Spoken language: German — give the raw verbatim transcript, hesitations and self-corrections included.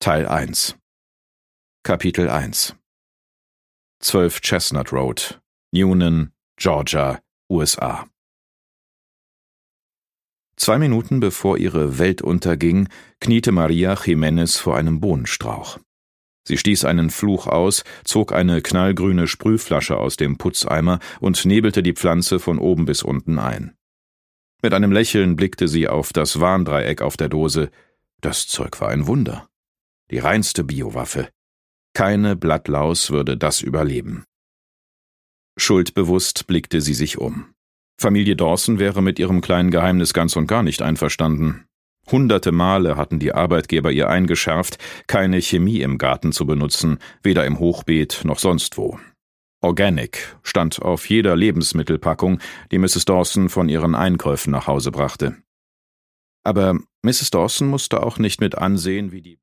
Teil eins Kapitel eins zwölf Chestnut Road, Newnan, Georgia, U S A. Zwei Minuten bevor ihre Welt unterging, kniete Maria Jiménez vor einem Bohnenstrauch. Sie stieß einen Fluch aus, zog eine knallgrüne Sprühflasche aus dem Putzeimer und nebelte die Pflanze von oben bis unten ein. Mit einem Lächeln blickte sie auf das Warndreieck auf der Dose. Das Zeug war ein Wunder. Die reinste Biowaffe. Keine Blattlaus würde das überleben. Schuldbewusst blickte sie sich um. Familie Dawson wäre mit ihrem kleinen Geheimnis ganz und gar nicht einverstanden. Hunderte Male hatten die Arbeitgeber ihr eingeschärft, keine Chemie im Garten zu benutzen, weder im Hochbeet noch sonst wo. Organic stand auf jeder Lebensmittelpackung, die Misses Dawson von ihren Einkäufen nach Hause brachte. Aber Misses Dawson musste auch nicht mit ansehen, wie die